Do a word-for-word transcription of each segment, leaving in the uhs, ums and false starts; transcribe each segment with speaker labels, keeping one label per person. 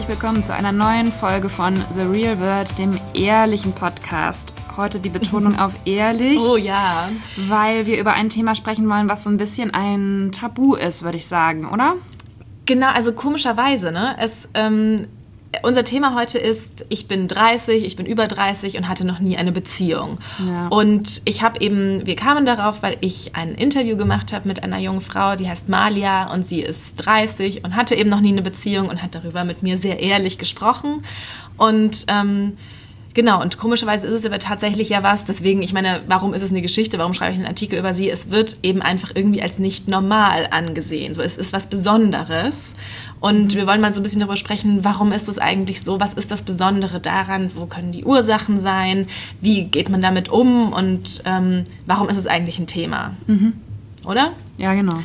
Speaker 1: herzlich willkommen zu einer neuen Folge von The Real World, dem ehrlichen Podcast. Heute die Betonung auf ehrlich.
Speaker 2: Oh ja.
Speaker 1: Weil wir über ein Thema sprechen wollen, was so ein bisschen ein Tabu ist, würde ich sagen, oder?
Speaker 2: Genau, also komischerweise, ne? Es, ähm, unser Thema heute ist, ich bin dreißig, ich bin über dreißig und hatte noch nie eine Beziehung. Ja. Und ich habe eben, wir kamen darauf, weil ich ein Interview gemacht habe mit einer jungen Frau, die heißt Malia und sie ist dreißig und hatte eben noch nie eine Beziehung und hat darüber mit mir sehr ehrlich gesprochen. Und ähm, genau, und komischerweise ist es aber tatsächlich ja was, deswegen, ich meine, warum ist es eine Geschichte, warum schreibe ich einen Artikel über sie? Es wird eben einfach irgendwie als nicht normal angesehen. So, es ist was Besonderes. Und wir wollen mal so ein bisschen darüber sprechen, warum ist das eigentlich so? Was ist das Besondere daran? Wo können die Ursachen sein? Wie geht man damit um? Und ähm, warum ist es eigentlich ein Thema?
Speaker 1: Mhm.
Speaker 2: Oder?
Speaker 1: Ja, genau.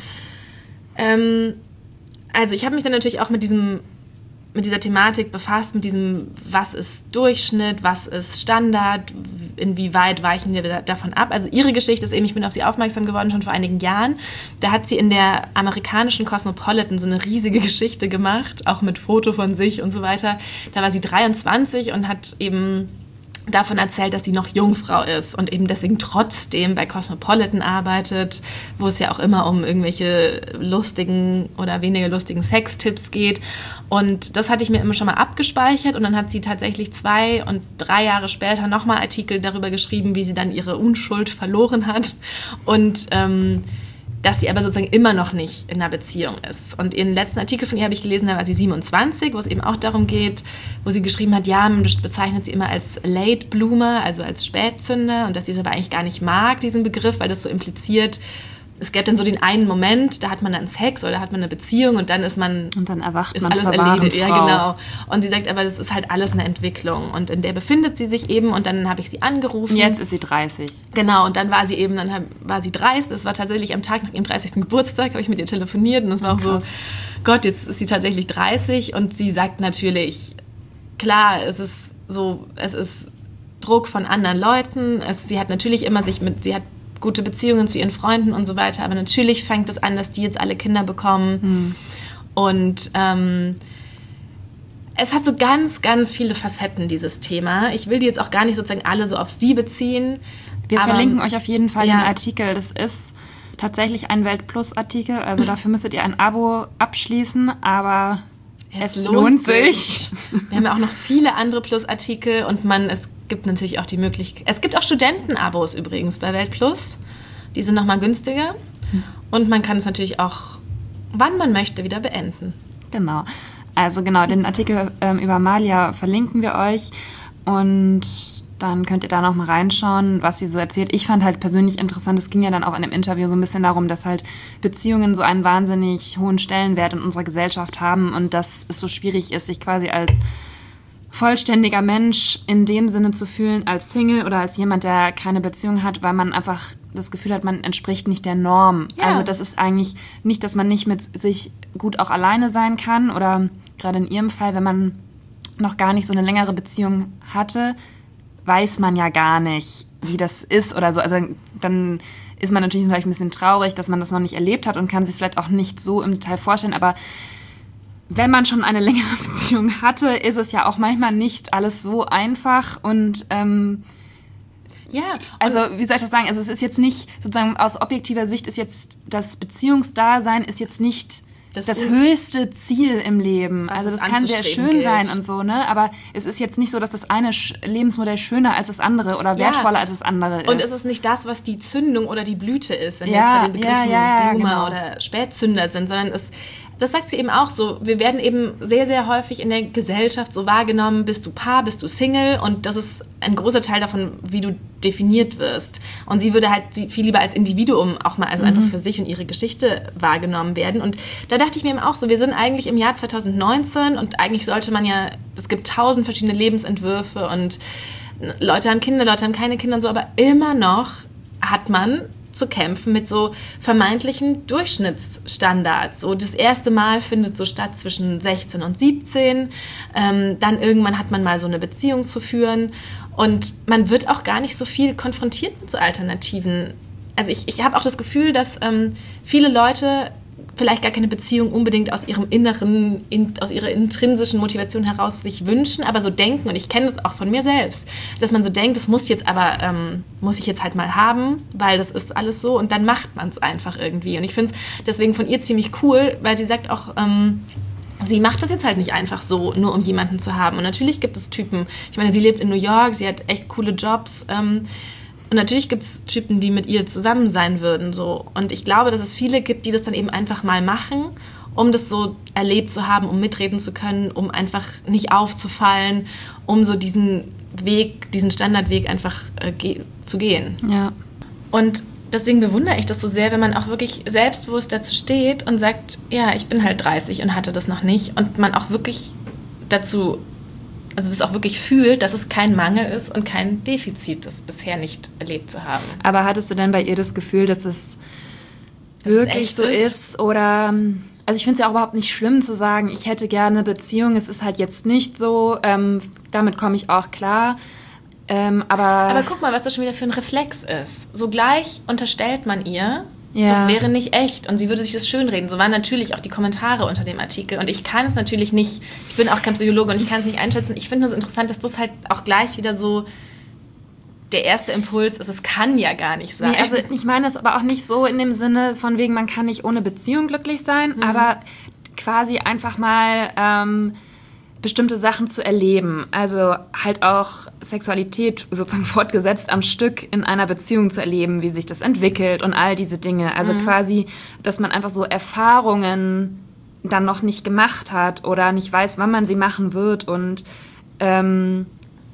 Speaker 2: Ähm, also ich habe mich dann natürlich auch mit diesem mit dieser Thematik befasst, mit diesem, was ist Durchschnitt, was ist Standard, inwieweit weichen wir davon ab. Also ihre Geschichte ist eben, ich bin auf sie aufmerksam geworden schon vor einigen Jahren. Da hat sie in der amerikanischen Cosmopolitan so eine riesige Geschichte gemacht, auch mit Foto von sich und so weiter. Da war sie dreiundzwanzig und hat eben davon erzählt, dass sie noch Jungfrau ist und eben deswegen trotzdem bei Cosmopolitan arbeitet, wo es ja auch immer um irgendwelche lustigen oder weniger lustigen Sextipps geht. Und das hatte ich mir immer schon mal abgespeichert und dann hat sie tatsächlich zwei und drei Jahre später nochmal Artikel darüber geschrieben, wie sie dann ihre Unschuld verloren hat und ähm, dass sie aber sozusagen immer noch nicht in einer Beziehung ist. Und ihren letzten Artikel von ihr habe ich gelesen, da war sie siebenundzwanzig, wo es eben auch darum geht, wo sie geschrieben hat, ja, man bezeichnet sie immer als Late Bloomer, also als Spätzünder und dass sie es aber eigentlich gar nicht mag, diesen Begriff, weil das so impliziert, es gäbe dann so den einen Moment, da hat man dann Sex oder hat man eine Beziehung und dann ist man...
Speaker 1: Und dann erwacht
Speaker 2: ist
Speaker 1: man
Speaker 2: alles
Speaker 1: zur
Speaker 2: erledigt.
Speaker 1: wahren Frau.
Speaker 2: Ja, genau. Und sie sagt, aber das ist halt alles eine Entwicklung und in der befindet sie sich eben und dann habe ich sie angerufen.
Speaker 1: Und jetzt ist sie dreißig.
Speaker 2: Genau, und dann war sie eben, dann war sie dreißig, das war tatsächlich am Tag nach ihrem dreißigsten Geburtstag, habe ich mit ihr telefoniert und es war auch
Speaker 1: Krass.
Speaker 2: so, Gott, jetzt ist sie tatsächlich dreißig und sie sagt natürlich, klar, es ist so, es ist Druck von anderen Leuten, es, sie hat natürlich immer sich mit, sie hat gute Beziehungen zu ihren Freunden und so weiter, aber natürlich fängt es an, dass die jetzt alle Kinder bekommen hm. und ähm, es hat so ganz, ganz viele Facetten, dieses Thema. Ich will die jetzt auch gar nicht sozusagen alle so auf sie beziehen.
Speaker 1: Wir
Speaker 2: aber,
Speaker 1: verlinken euch auf jeden Fall
Speaker 2: ja.
Speaker 1: den Artikel. Das ist tatsächlich ein Welt-Plus-Artikel, also dafür müsstet ihr ein Abo abschließen, aber es, es lohnt, lohnt sich. sich.
Speaker 2: Wir haben ja auch noch viele andere Plus-Artikel und man, es gibt natürlich auch die Möglichkeit, es gibt auch Studentenabos übrigens bei Welt Plus, die sind nochmal günstiger und man kann es natürlich auch, wann man möchte, wieder beenden.
Speaker 1: Genau, also genau, den Artikel ähm, über Malia verlinken wir euch und dann könnt ihr da noch mal reinschauen, was sie so erzählt. Ich fand halt persönlich interessant, es ging ja dann auch in dem Interview so ein bisschen darum, dass halt Beziehungen so einen wahnsinnig hohen Stellenwert in unserer Gesellschaft haben und dass es so schwierig ist, sich quasi als vollständiger Mensch in dem Sinne zu fühlen, als Single oder als jemand, der keine Beziehung hat, weil man einfach das Gefühl hat, man entspricht nicht der Norm. Ja. Also das ist eigentlich nicht, dass man nicht mit sich gut auch alleine sein kann oder gerade in ihrem Fall, wenn man noch gar nicht so eine längere Beziehung hatte, weiß man ja gar nicht, wie das ist oder so. Also dann ist man natürlich vielleicht ein bisschen traurig, dass man das noch nicht erlebt hat und kann sich vielleicht auch nicht so im Detail vorstellen, aber wenn man schon eine längere Beziehung hatte, ist es ja auch manchmal nicht alles so einfach und ähm,
Speaker 2: ja,
Speaker 1: also wie soll ich das sagen, also es ist jetzt nicht, sozusagen aus objektiver Sicht ist jetzt das Beziehungsdasein ist jetzt nicht das, das höchste Ziel im Leben. Also das kann sehr schön gilt. sein und so, ne? Aber es ist jetzt nicht so, dass das eine Lebensmodell schöner als das andere oder wertvoller ja. als das andere ist.
Speaker 2: Und es ist nicht das, was die Zündung oder die Blüte ist, wenn
Speaker 1: ja,
Speaker 2: wir jetzt bei den Begriffen
Speaker 1: ja, ja,
Speaker 2: Blumer
Speaker 1: genau.
Speaker 2: oder Spätzünder sind, sondern es das sagt sie eben auch so, wir werden eben sehr, sehr häufig in der Gesellschaft so wahrgenommen, bist du Paar, bist du Single und das ist ein großer Teil davon, wie du definiert wirst. Und sie würde halt viel lieber als Individuum auch mal, also mhm. einfach für sich und ihre Geschichte wahrgenommen werden. Und da dachte ich mir eben auch so, wir sind eigentlich im Jahr zwanzig neunzehn und eigentlich sollte man ja, es gibt tausend verschiedene Lebensentwürfe und Leute haben Kinder, Leute haben keine Kinder und so, aber immer noch hat man zu kämpfen mit so vermeintlichen Durchschnittsstandards. So das erste Mal findet so statt zwischen sechzehn und siebzehn. Ähm, dann irgendwann hat man mal so eine Beziehung zu führen. Und man wird auch gar nicht so viel konfrontiert mit so Alternativen. Also ich, ich habe auch das Gefühl, dass ähm, viele Leute vielleicht gar keine Beziehung unbedingt aus ihrem inneren, in, aus ihrer intrinsischen Motivation heraus sich wünschen, aber so denken, und ich kenne das auch von mir selbst, dass man so denkt, das muss jetzt aber, ähm, muss ich jetzt halt mal haben, weil das ist alles so, und dann macht man es einfach irgendwie. Und ich finde es deswegen von ihr ziemlich cool, weil sie sagt auch, ähm, sie macht das jetzt halt nicht einfach so, nur um jemanden zu haben. Und natürlich gibt es Typen, ich meine, sie lebt in New York, sie hat echt coole Jobs, ähm, und natürlich gibt es Typen, die mit ihr zusammen sein würden. So. Und ich glaube, dass es viele gibt, die das dann eben einfach mal machen, um das so erlebt zu haben, um mitreden zu können, um einfach nicht aufzufallen, um so diesen Weg, diesen Standardweg einfach äh, ge- zu gehen.
Speaker 1: Ja.
Speaker 2: Und deswegen bewundere ich das so sehr, wenn man auch wirklich selbstbewusst dazu steht und sagt, ja, ich bin halt dreißig und hatte das noch nicht. Und man auch wirklich dazu... also das auch wirklich fühlt, dass es kein Mangel ist und kein Defizit, das bisher nicht erlebt zu haben.
Speaker 1: Aber hattest du denn bei ihr das Gefühl, dass es dass wirklich es so ist? ist? Oder, also ich finde es ja auch überhaupt nicht schlimm zu sagen, ich hätte gerne eine Beziehung, es ist halt jetzt nicht so, ähm, damit komme ich auch klar. Ähm, aber,
Speaker 2: aber guck mal, was das schon wieder für ein Reflex ist. Sogleich unterstellt man ihr,
Speaker 1: ja.
Speaker 2: das wäre nicht echt und sie würde sich das schönreden. So waren natürlich auch die Kommentare unter dem Artikel. Und ich kann es natürlich nicht, ich bin auch kein Psychologe und ich kann es nicht einschätzen. Ich finde nur so interessant, dass das halt auch gleich wieder so der erste Impuls ist, es kann ja gar nicht sein.
Speaker 1: Nee, also ich meine das aber auch nicht so in dem Sinne von wegen, man kann nicht ohne Beziehung glücklich sein, mhm. aber quasi einfach mal... Ähm, bestimmte Sachen zu erleben, also halt auch Sexualität sozusagen fortgesetzt am Stück in einer Beziehung zu erleben, wie sich das entwickelt und all diese Dinge. Also mhm. quasi, dass man einfach so Erfahrungen dann noch nicht gemacht hat oder nicht weiß, wann man sie machen wird und ähm,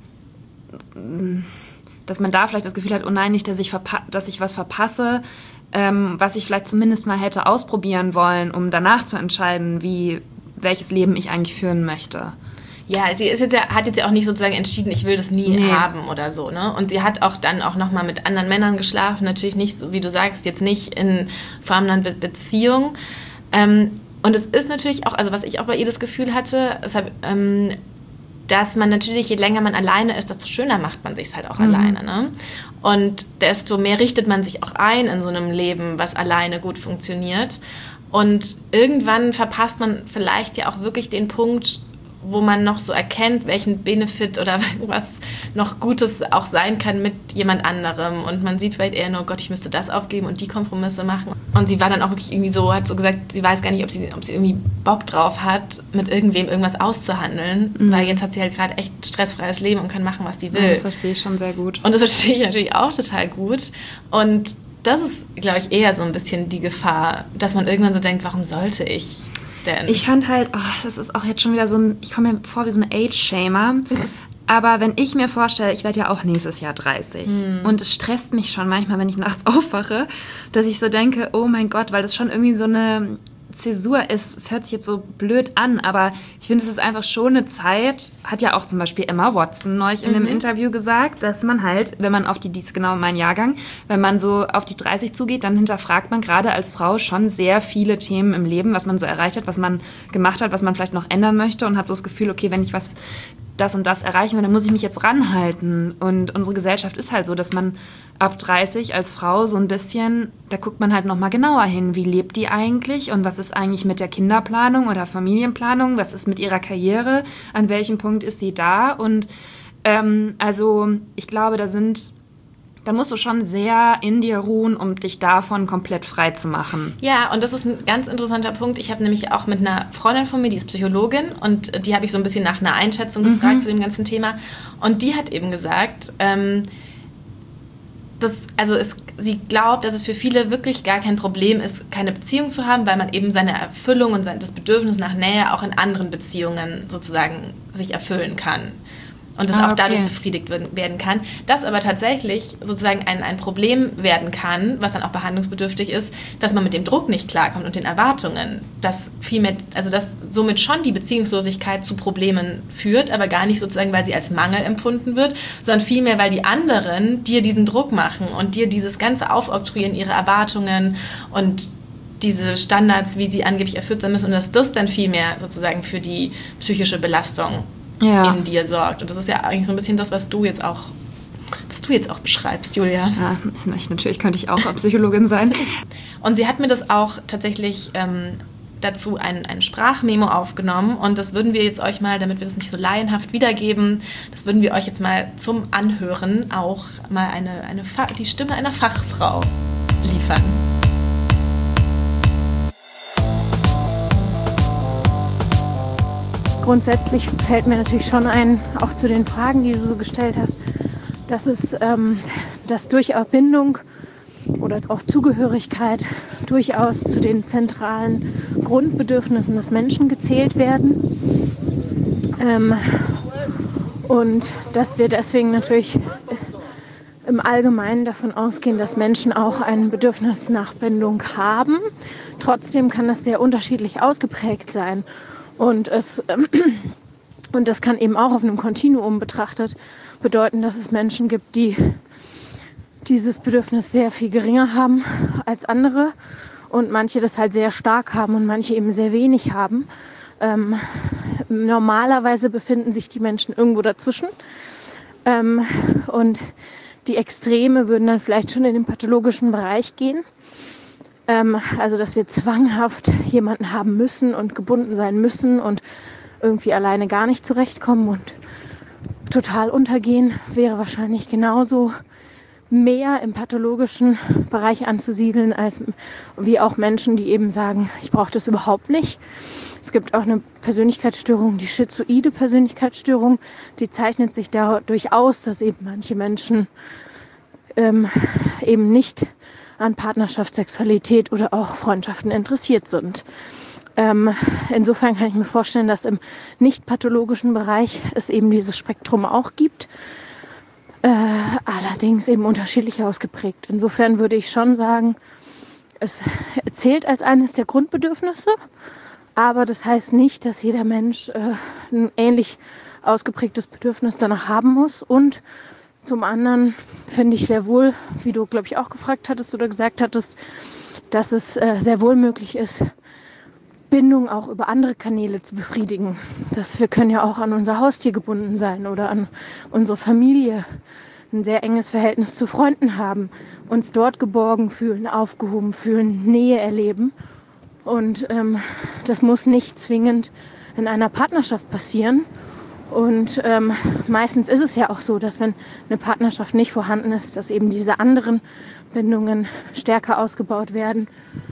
Speaker 1: dass man da vielleicht das Gefühl hat, oh nein, nicht, dass ich, verpa- dass ich was verpasse, ähm, was ich vielleicht zumindest mal hätte ausprobieren wollen, um danach zu entscheiden, wie welches Leben ich eigentlich führen möchte.
Speaker 2: Ja, sie ist jetzt ja, hat jetzt ja auch nicht sozusagen entschieden, ich will das nie nee. haben oder so, ne? Und sie hat auch dann auch nochmal mit anderen Männern geschlafen, natürlich nicht, so wie du sagst, jetzt nicht in Form einer Be- Beziehung. Ähm, und es ist natürlich auch, also was ich auch bei ihr das Gefühl hatte, deshalb, ähm, dass man natürlich, je länger man alleine ist, desto schöner macht man sich halt auch mhm. alleine, ne? Und desto mehr richtet man sich auch ein in so einem Leben, was alleine gut funktioniert. Und irgendwann verpasst man vielleicht ja auch wirklich den Punkt, wo man noch so erkennt, welchen Benefit oder was noch Gutes auch sein kann mit jemand anderem. Und man sieht vielleicht eher nur, oh Gott, ich müsste das aufgeben und die Kompromisse machen. Und sie war dann auch wirklich irgendwie so, hat so gesagt, sie weiß gar nicht, ob sie, ob sie irgendwie Bock drauf hat, mit irgendwem irgendwas auszuhandeln. Mhm. Weil jetzt hat sie halt gerade echt stressfreies Leben und kann machen, was sie will.
Speaker 1: Ja, das verstehe ich schon sehr gut.
Speaker 2: Und das verstehe ich natürlich auch total gut. Und das ist, glaube ich, eher so ein bisschen die Gefahr, dass man irgendwann so denkt, warum sollte ich denn?
Speaker 1: Ich fand halt, oh, das ist auch jetzt schon wieder so ein, ich komme mir vor wie so eine Age-Shamer, aber wenn ich mir vorstelle, ich werde ja auch nächstes Jahr dreißig hm. und es stresst mich schon manchmal, wenn ich nachts aufwache, dass ich so denke, oh mein Gott, weil das schon irgendwie so eine Zäsur ist, es hört sich jetzt so blöd an, aber ich finde, es ist einfach schon eine Zeit, hat ja auch zum Beispiel Emma Watson neulich in einem mhm. Interview gesagt, dass man halt, wenn man auf die, die ist genau mein Jahrgang, wenn man so auf die dreißig zugeht, dann hinterfragt man gerade als Frau schon sehr viele Themen im Leben, was man so erreicht hat, was man gemacht hat, was man vielleicht noch ändern möchte und hat so das Gefühl, okay, wenn ich was das und das erreichen will, dann muss ich mich jetzt ranhalten. Und unsere Gesellschaft ist halt so, dass man ab dreißig als Frau so ein bisschen, da guckt man halt nochmal genauer hin, wie lebt die eigentlich und was ist eigentlich mit der Kinderplanung oder Familienplanung, was ist mit ihrer Karriere, an welchem Punkt ist sie da und ähm, also ich glaube, da sind da musst du schon sehr in dir ruhen, um dich davon komplett frei zu machen.
Speaker 2: Ja, und das ist ein ganz interessanter Punkt. Ich habe nämlich auch mit einer Freundin von mir, die ist Psychologin, und die habe ich so ein bisschen nach einer Einschätzung mhm. gefragt zu dem ganzen Thema. Und die hat eben gesagt, ähm, dass, also es, sie glaubt, dass es für viele wirklich gar kein Problem ist, keine Beziehung zu haben, weil man eben seine Erfüllung und sein, das Bedürfnis nach Nähe auch in anderen Beziehungen sozusagen sich erfüllen kann. Und das ah, auch okay. dadurch befriedigt werden kann. Das aber tatsächlich sozusagen ein, ein Problem werden kann, was dann auch behandlungsbedürftig ist, dass man mit dem Druck nicht klarkommt und den Erwartungen. Dass vielmehr, also dass somit schon die Beziehungslosigkeit zu Problemen führt, aber gar nicht sozusagen, weil sie als Mangel empfunden wird, sondern vielmehr, weil die anderen dir diesen Druck machen und dir dieses ganze Aufoktroyieren, ihre Erwartungen und diese Standards, wie sie angeblich erfüllt sein müssen, und dass das dann vielmehr sozusagen für die psychische Belastung ja. in dir sorgt. Und das ist ja eigentlich so ein bisschen das, was du jetzt auch was du jetzt auch beschreibst, Julia.
Speaker 1: Ja, natürlich könnte ich auch Psychologin sein.
Speaker 2: Und sie hat mir das auch tatsächlich ähm, dazu ein, ein Sprachmemo aufgenommen und das würden wir jetzt euch mal, damit wir das nicht so laienhaft wiedergeben, das würden wir euch jetzt mal zum Anhören auch mal eine, eine Fa- die Stimme einer Fachfrau liefern.
Speaker 3: Grundsätzlich fällt mir natürlich schon ein, auch zu den Fragen, die du so gestellt hast, dass es, ähm, dass durchaus Bindung oder auch Zugehörigkeit durchaus zu den zentralen Grundbedürfnissen des Menschen gezählt werden. Ähm, und dass wir deswegen natürlich im Allgemeinen davon ausgehen, dass Menschen auch ein Bedürfnis nach Bindung haben. Trotzdem kann das sehr unterschiedlich ausgeprägt sein. Und, es, ähm, und das kann eben auch auf einem Kontinuum betrachtet bedeuten, dass es Menschen gibt, die dieses Bedürfnis sehr viel geringer haben als andere und manche das halt sehr stark haben und manche eben sehr wenig haben. Ähm, normalerweise befinden sich die Menschen irgendwo dazwischen ähm, und die Extreme würden dann vielleicht schon in den pathologischen Bereich gehen. Ähm, also dass wir zwanghaft jemanden haben müssen und gebunden sein müssen und irgendwie alleine gar nicht zurechtkommen und total untergehen, wäre wahrscheinlich genauso mehr im pathologischen Bereich anzusiedeln, als wie auch Menschen, die eben sagen, ich brauche das überhaupt nicht. Es gibt auch eine Persönlichkeitsstörung, die schizoide Persönlichkeitsstörung, die zeichnet sich dadurch aus, dass eben manche Menschen ähm, eben nicht an Partnerschaft, Sexualität oder auch Freundschaften interessiert sind. Ähm, insofern kann ich mir vorstellen, dass im nicht pathologischen Bereich es eben dieses Spektrum auch gibt. Äh, allerdings eben unterschiedlich ausgeprägt. Insofern würde ich schon sagen, es zählt als eines der Grundbedürfnisse, aber das heißt nicht, dass jeder Mensch äh, ein ähnlich ausgeprägtes Bedürfnis danach haben muss. Und zum anderen finde ich sehr wohl, wie du, glaube ich, auch gefragt hattest oder gesagt hattest, dass es äh, sehr wohl möglich ist, Bindung auch über andere Kanäle zu befriedigen. Das, wir können ja auch an unser Haustier gebunden sein oder an unsere Familie, ein sehr enges Verhältnis zu Freunden haben, uns dort geborgen fühlen, aufgehoben fühlen, Nähe erleben. Und ähm, das muss nicht zwingend in einer Partnerschaft passieren. Und ähm, meistens ist es ja auch so, dass wenn eine Partnerschaft nicht vorhanden ist, dass eben diese anderen Bindungen stärker ausgebaut werden,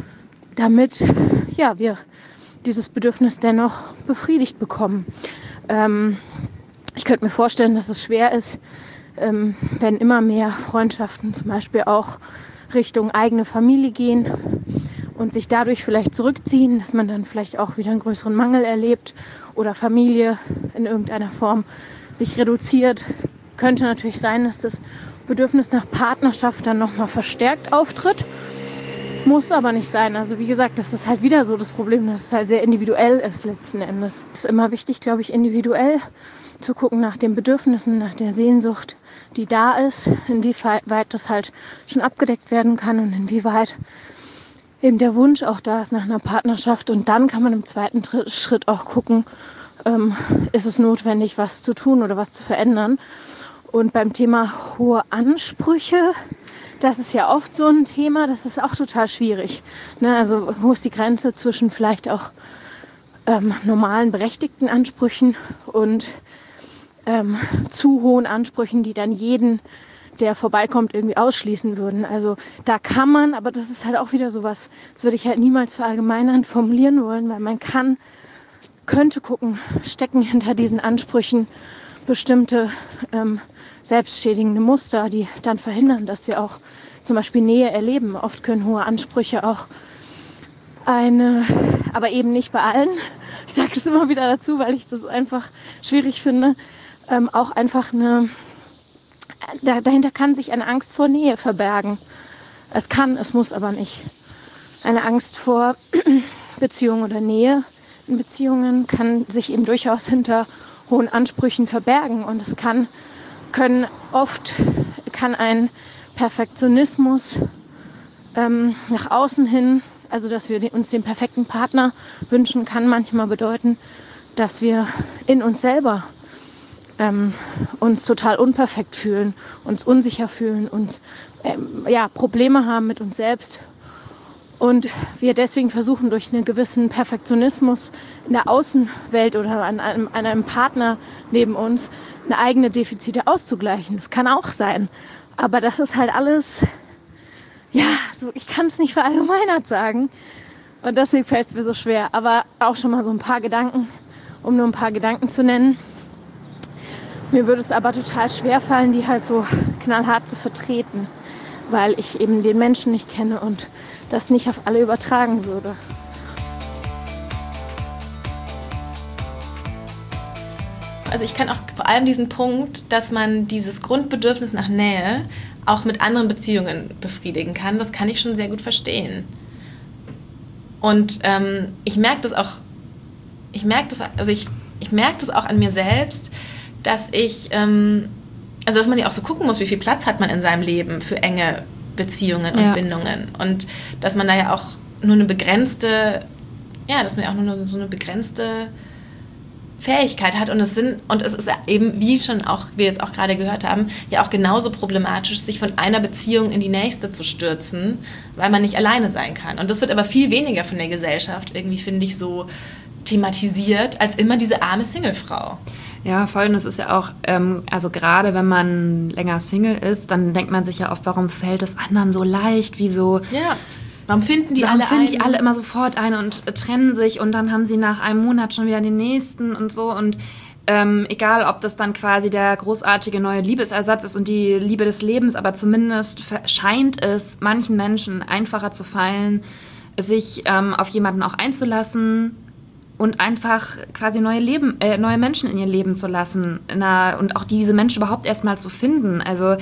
Speaker 3: damit ja, wir dieses Bedürfnis dennoch befriedigt bekommen. Ähm, ich könnte mir vorstellen, dass es schwer ist, ähm, wenn immer mehr Freundschaften zum Beispiel auch Richtung eigene Familie gehen und sich dadurch vielleicht zurückziehen, dass man dann vielleicht auch wieder einen größeren Mangel erlebt oder Familie in irgendeiner Form sich reduziert. Könnte natürlich sein, dass das Bedürfnis nach Partnerschaft dann nochmal verstärkt auftritt. Muss aber nicht sein. Also wie gesagt, das ist halt wieder so das Problem, dass es halt sehr individuell ist letzten Endes. Es ist immer wichtig, glaube ich, individuell zu gucken nach den Bedürfnissen, nach der Sehnsucht, die da ist, inwieweit das halt schon abgedeckt werden kann und inwieweit eben der Wunsch auch da ist nach einer Partnerschaft. Und dann kann man im zweiten Schritt auch gucken, ähm, ist es notwendig, was zu tun oder was zu verändern. Und beim Thema hohe Ansprüche, das ist ja oft so ein Thema, das ist auch total schwierig. Ne? Also wo ist die Grenze zwischen vielleicht auch ähm, normalen, berechtigten Ansprüchen und ähm, zu hohen Ansprüchen, die dann jeden, der vorbeikommt, irgendwie ausschließen würden. Also da kann man, aber das ist halt auch wieder sowas, das würde ich halt niemals verallgemeinern formulieren wollen, weil man kann, könnte gucken, stecken hinter diesen Ansprüchen bestimmte ähm, selbstschädigende Muster, die dann verhindern, dass wir auch zum Beispiel Nähe erleben. Oft können hohe Ansprüche auch eine, aber eben nicht bei allen, ich sage es immer wieder dazu, weil ich das einfach schwierig finde, ähm, auch einfach eine, da, dahinter kann sich eine Angst vor Nähe verbergen. Es kann, es muss aber nicht. Eine Angst vor Beziehung oder Nähe in Beziehungen kann sich eben durchaus hinter hohen Ansprüchen verbergen und es kann können oft kann ein Perfektionismus ähm, nach außen hin, also dass wir uns den perfekten Partner wünschen, kann manchmal bedeuten, dass wir in uns selber ähm, uns total unperfekt fühlen, uns unsicher fühlen, uns ähm, ja, Probleme haben mit uns selbst. Und wir deswegen versuchen, durch einen gewissen Perfektionismus in der Außenwelt oder an einem, an einem Partner neben uns eine eigene Defizite auszugleichen. Das kann auch sein. Aber das ist halt alles, ja, so, ich kann es nicht verallgemeinert sagen. Und deswegen fällt es mir so schwer. Aber auch schon mal so ein paar Gedanken, um nur ein paar Gedanken zu nennen. Mir würde es aber total schwer fallen, die halt so knallhart zu vertreten, weil ich eben den Menschen nicht kenne und das nicht auf alle übertragen würde.
Speaker 2: Also ich kann auch vor allem diesen Punkt, dass man dieses Grundbedürfnis nach Nähe auch mit anderen Beziehungen befriedigen kann, das kann ich schon sehr gut verstehen. Und ähm, ich merke das auch, ich merke das, also ich, ich merke das auch an mir selbst, dass ich, ähm, also dass man ja auch so gucken muss, wie viel Platz hat man in seinem Leben für enge Beziehungen und ja. Bindungen. Und dass man da ja auch nur eine begrenzte, ja, dass man ja auch nur so eine begrenzte Fähigkeit hat. Und es sind, und es ist eben, wie schon auch wir jetzt auch gerade gehört haben, ja auch genauso problematisch, sich von einer Beziehung in die nächste zu stürzen, weil man nicht alleine sein kann. Und das wird aber viel weniger von der Gesellschaft irgendwie, finde ich, so thematisiert, als immer diese arme Singlefrau.
Speaker 1: Ja, voll. Und es ist ja auch, ähm, also gerade wenn man länger Single ist, dann denkt man sich ja oft, warum fällt es anderen so leicht, wieso...
Speaker 2: Ja. Warum finden die
Speaker 1: Warum
Speaker 2: alle
Speaker 1: finden
Speaker 2: einen?
Speaker 1: die alle immer sofort eine und äh, trennen sich und dann haben sie nach einem Monat schon wieder den nächsten und so und ähm, egal, ob das dann quasi der großartige neue Liebesersatz ist und die Liebe des Lebens, aber zumindest scheint es manchen Menschen einfacher zu fallen, sich ähm, auf jemanden auch einzulassen und einfach quasi neue Leben, äh, neue Menschen in ihr Leben zu lassen na, und auch diese Menschen überhaupt erstmal zu finden. Also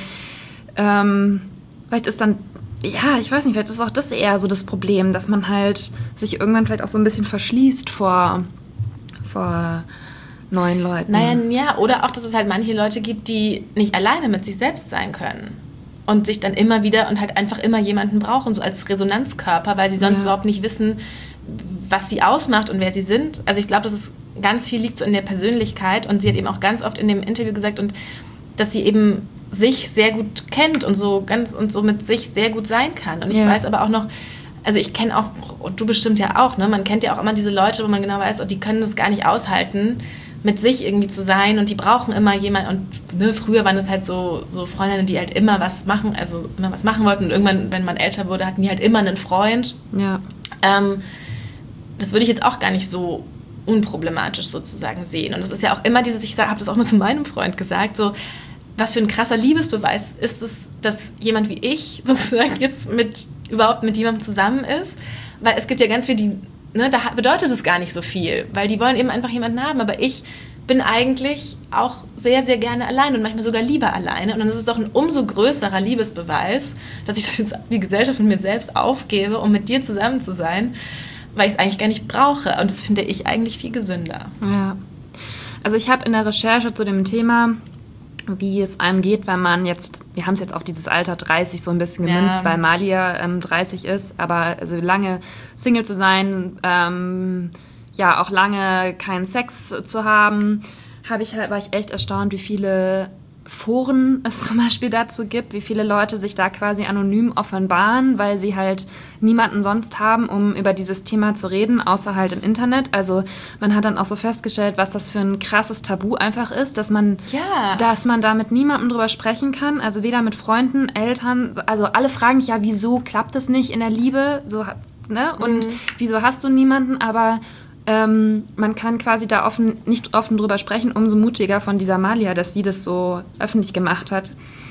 Speaker 1: ähm, vielleicht ist dann ja, ich weiß nicht, vielleicht ist auch das eher so das Problem, dass man halt sich irgendwann vielleicht auch so ein bisschen verschließt vor, vor neuen Leuten.
Speaker 2: Naja, ja, oder auch, dass es halt manche Leute gibt, die nicht alleine mit sich selbst sein können und sich dann immer wieder und halt einfach immer jemanden brauchen, so als Resonanzkörper, weil sie sonst ja. überhaupt nicht wissen, was sie ausmacht und wer sie sind. Also ich glaube, dass es ganz viel liegt so in der Persönlichkeit und sie hat eben auch ganz oft in dem Interview gesagt, und dass sie eben sich sehr gut kennt und so ganz und so mit sich sehr gut sein kann. Und ich ja. weiß aber auch noch, also ich kenne auch, und du bestimmt ja auch, ne, man kennt ja auch immer diese Leute, wo man genau weiß, oh, die können das gar nicht aushalten, mit sich irgendwie zu sein und die brauchen immer jemanden. Und ne, früher waren es halt so, so Freundinnen, die halt immer was machen, also immer was machen wollten und irgendwann, wenn man älter wurde, hatten die halt immer einen Freund.
Speaker 1: Ja.
Speaker 2: Ähm, das würde ich jetzt auch gar nicht so unproblematisch sozusagen sehen. Und es ist ja auch immer dieses, ich habe das auch mal zu meinem Freund gesagt, so, was für ein krasser Liebesbeweis ist es, dass jemand wie ich sozusagen jetzt mit überhaupt mit jemandem zusammen ist, weil es gibt ja ganz viele, die, ne, da bedeutet es gar nicht so viel, weil die wollen eben einfach jemanden haben, aber ich bin eigentlich auch sehr, sehr gerne allein und manchmal sogar lieber alleine und dann ist es doch ein umso größerer Liebesbeweis, dass ich das jetzt die Gesellschaft mit mir selbst aufgebe, um mit dir zusammen zu sein, weil ich es eigentlich gar nicht brauche und das finde ich eigentlich viel gesünder.
Speaker 1: Ja, also ich habe in der Recherche zu dem Thema, wie es einem geht, wenn man jetzt, wir haben es jetzt auf dieses Alter dreißig so ein bisschen gemünzt, ja. weil Malia ähm, dreißig ist, aber also lange Single zu sein, ähm, ja auch lange keinen Sex zu haben, habe ich halt, war ich echt erstaunt, wie viele Foren es zum Beispiel dazu gibt, wie viele Leute sich da quasi anonym offenbaren, weil sie halt niemanden sonst haben, um über dieses Thema zu reden, außer halt im Internet. Also man hat dann auch so festgestellt, was das für ein krasses Tabu einfach ist, dass man,
Speaker 2: ja.
Speaker 1: dass man da mit niemandem drüber sprechen kann, also weder mit Freunden, Eltern, also alle fragen dich ja, wieso klappt das nicht in der Liebe, so, ne? Und mhm. wieso hast du niemanden, aber Ähm, man kann quasi da offen, nicht offen drüber sprechen, umso mutiger von dieser Malia, dass sie das so öffentlich gemacht hat.